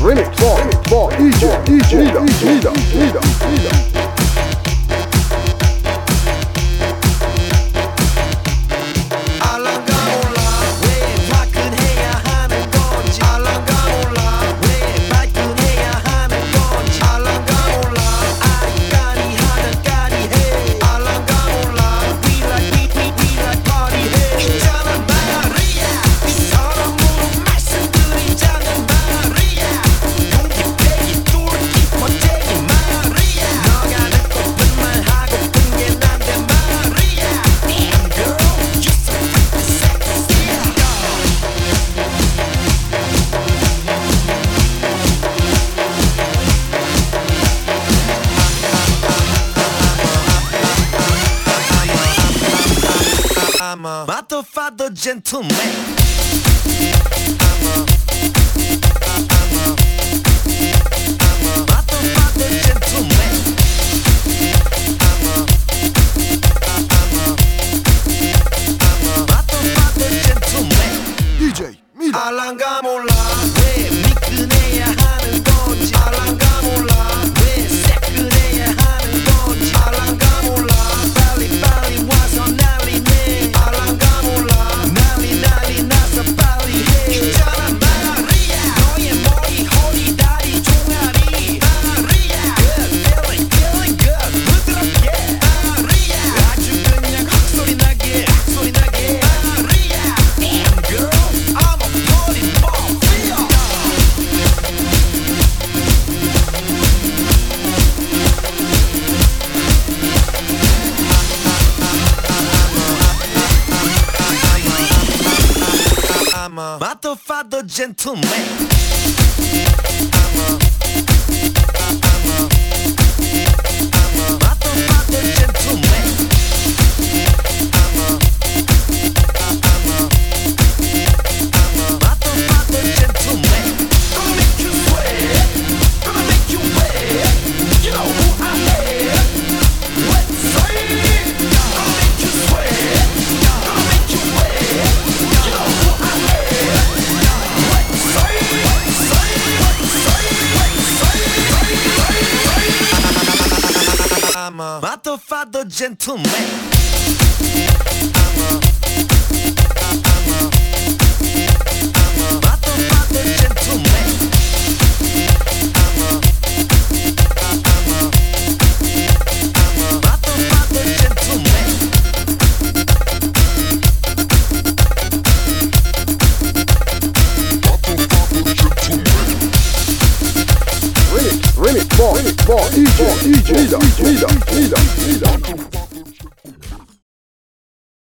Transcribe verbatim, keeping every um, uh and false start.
Remix by, by D J, D J, Leader, Leader, Leader, Leader. I'm a motherfucker gentleman. 디제이 미라. 알랑가 몰라 왜 미끈해야 하는 건지. 알랑가 몰라 왜 새끈해야 하는 건지. 알랑가 몰라 빨리 빨리 와서 난리네. 알랑가 몰라 난리 난리 나서 빨리 해. 있잖아 마리아 너의 머리 허리 다리 종아리. 마리아 good feeling feeling good 부드럽게. 마리아 아주 그냥 헛소리 나게 헛소리 나게. 마리아 damn girl I'm a party mafia. I'm a motherfucker gentleman. I'm a motherfucker gentleman. Remix by, by D J, D J, Leader, Leader, Leader.